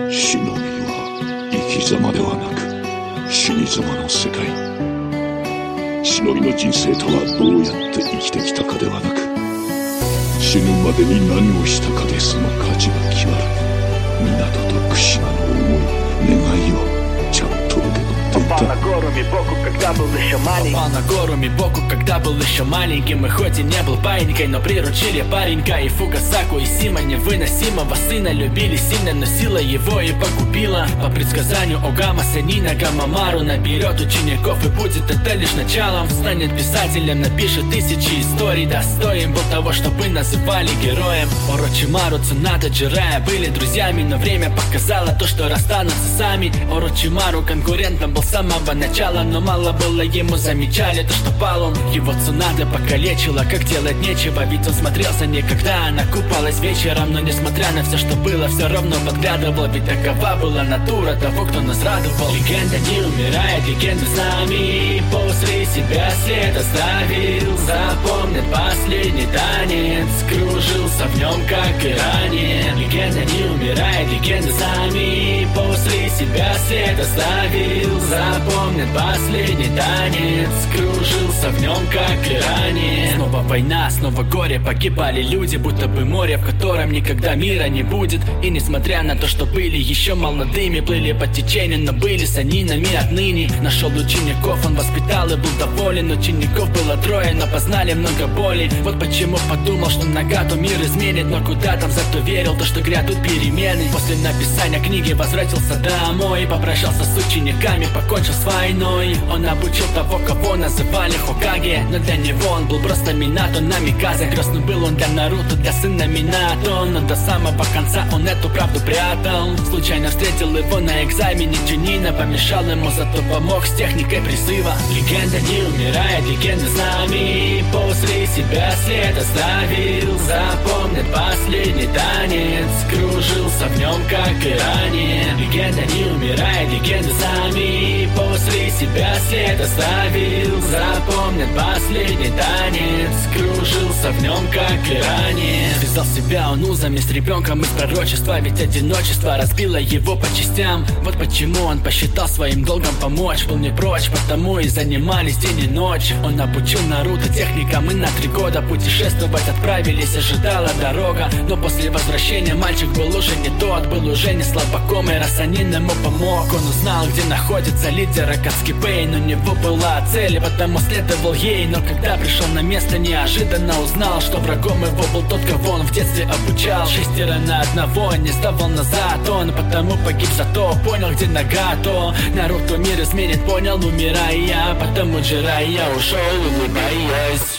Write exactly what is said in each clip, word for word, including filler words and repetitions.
忍びは生き様ではなく死に様の世界。忍びの人生とはどうやって生きてきたかではなく、死ぬまでに何をしたかでその価値が決まる。港と串間の思い、願いをちゃんと受け取っていた。 Попал на гору Мибоку, когда был еще маленький. Попал на гору Мибоку, когда был еще маленьким. И хоть и не был паинькой, но приручили паренька. И Фугасаку, и Сима невыносимого сына любили сильно, но сила его и погубила. По предсказанию Огама Сенина Гамамару наберет учеников, и будет это лишь началом. Станет писателем, напишет тысячи историй, достоин был того, чтобы называли героем. Орочимару, Цунада, Джирая были друзьями, но время показало то, что расстанутся сами. Орочимару конкурентом был с самого начала, но мало было ему, замечали то, что пал он. Его Цунада покалечила, как делать нечего, ведь он смотрелся никогда. Она купалась вечером, но несмотря на все, что было, все равно подглядывал, ведь такова была натура того, кто нас радовал. Легенда не умирает, легенда с нами, после себя след оставил. Запомнит последний танец, кружился в нем, как и ранее. Легенда не умирает, легенда с нами, после себя след оставил. Запомнит последний танец, кружился в нем, как и ранее. Снова война, снова горе, погибали люди, будто бы море, в котором никогда мира не будет. И несмотря на то, что были еще молодыми, плыли по течению, но были санинами отныне. Нашел учеников, он воспитал и был доволен. Учеников было трое, но познали много боли. Вот почему подумал, что Нагату мир изменит, но куда там, зато верил, то, что грядут перемены. После написания книги возвратился домой и попрощался с учениками, покончил с войной. Он обучил того, кого называли Хокаге, но для него он был просто Минато Намиказе. Крестным был он для Наруто, для сына Минато, но до самого конца он эту правду прятал. Случайно встретил его на экзамене Джунина, помешал ему, зато помог с техникой призыва. Легенда не умирает, легенда с нами, после себя след оставил. Запомнит последний танец, кружился в нем, как и ранее. Легенда не умирает, легенда с нами, после себя след оставил. Запомнит последний танец, кружился в нем, как и ранее. Связал себя он узами с ребенком из пророчества, ведь одиночество разбило его по частям. Вот почему он посчитал своим долгом помочь, был не прочь, потому и занимались день и ночь. Он обучил Наруто техникам, и на три года путешествовать отправились, ожидала дорога. Но после возвращения мальчик был уже не тот, был уже не слабаком, и Расанин ему помог. Он узнал, где находится лидер Акацуки Пейн. У него была цель, потому следовал ей. Но когда пришел на место, неожиданно узнал, что врагом его был тот, кого он в детстве обучал. Шестеро на одного не сдавал назад он, потому погиб, зато понял, где Нагато. Наруто мир изменит, понял, умирая, потому Джирая ушел, улыбаясь.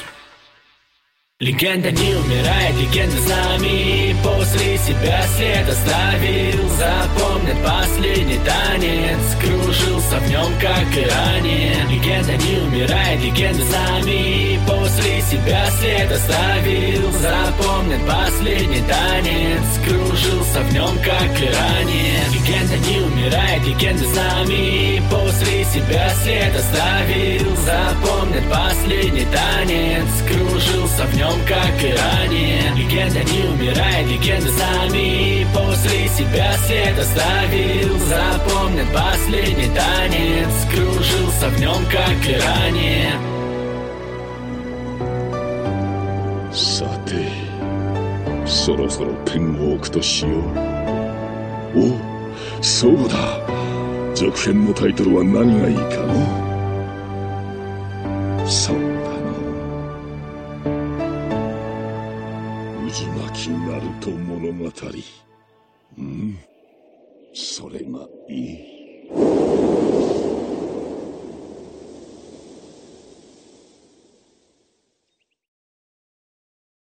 Легенда не умирает, легенда с нами, после себя след оставил. Запомнит последний танец, кружился в нем, как и ранее. Легенда не умирает, легенда с нами, после себя след оставил. Запомнит последний танец, кружился в нем, как и ранее. Легенда не умирает, легенда с нами, после себя след оставил. Запомнит последний танец, кружился в нем, как и ранее. Легенда не умирает, легенда с нами, после себя след оставил. Запомнит последний танец, кружился в нем, как и ранее. さて、そろそろペンを置くとしよう。お、そうだ。続編のタイトルは何がいいかの？そうだの。渦巻きナルト物語。うん、それがいい。